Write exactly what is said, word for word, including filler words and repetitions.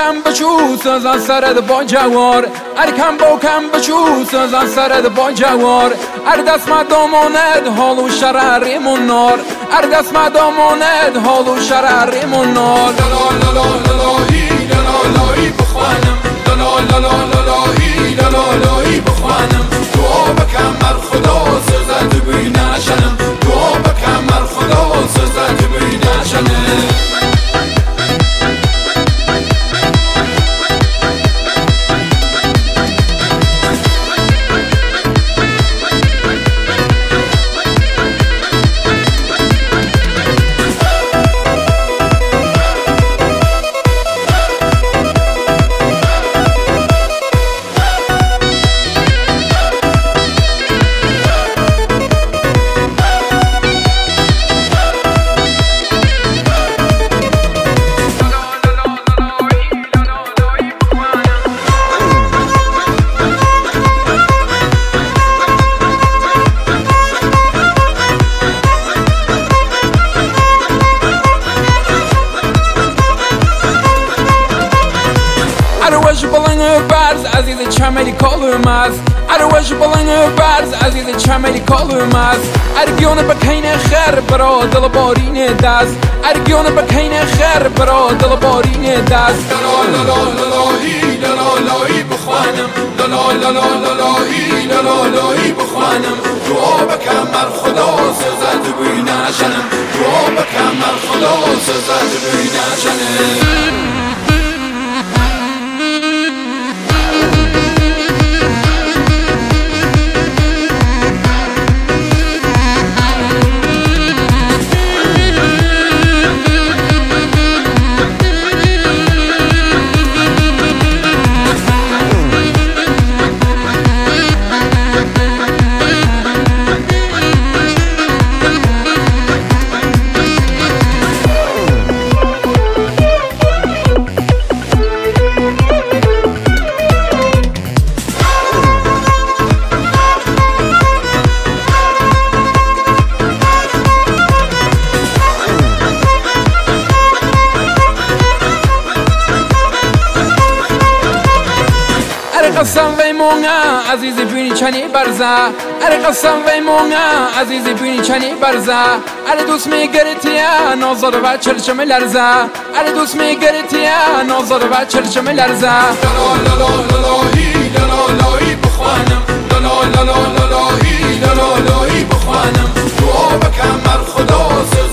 کم بچو سازن سرد با جوار ار کم با کم بچو سازن سرد با جوار ار دست مداماند حال و شرریمون نار ار دست مداماند حال و شرریمون نار لا لا لا لالایی لالایی بخوانم لا لا لا لالایی لالایی بخوانم دعا بکن بر خدا سزد بینشنم دعا بکن بر خدا سزد بینشنم اروش بلنگ برز عزیز چملی کالوماز اروش بلنگ برز عزیز چملی کالوماز ارگیون بکین خیر برا دل بارین دست ارگیون بکین خیر برا دل بارین دست لا لا لا لالایی لالایی بخوانم لا لا لا لالایی لالایی بخوانم دعا بکن بر خدا سزد بینشنم دعا بکن بر خدا سزد بینشنم قسم وی مونگا عزیزی بینی چنی برزا اره قسم وی مونگا عزیزی بینی چنی برزا اره دوست میگرتیا نازار و چرچم لرزا اره دوست میگرتیا نازار و چرچم لرزا لا لا لا لالایی لالایی بخوانم لا لا لا لالایی لالایی بخوانم دعا بکن بر خدا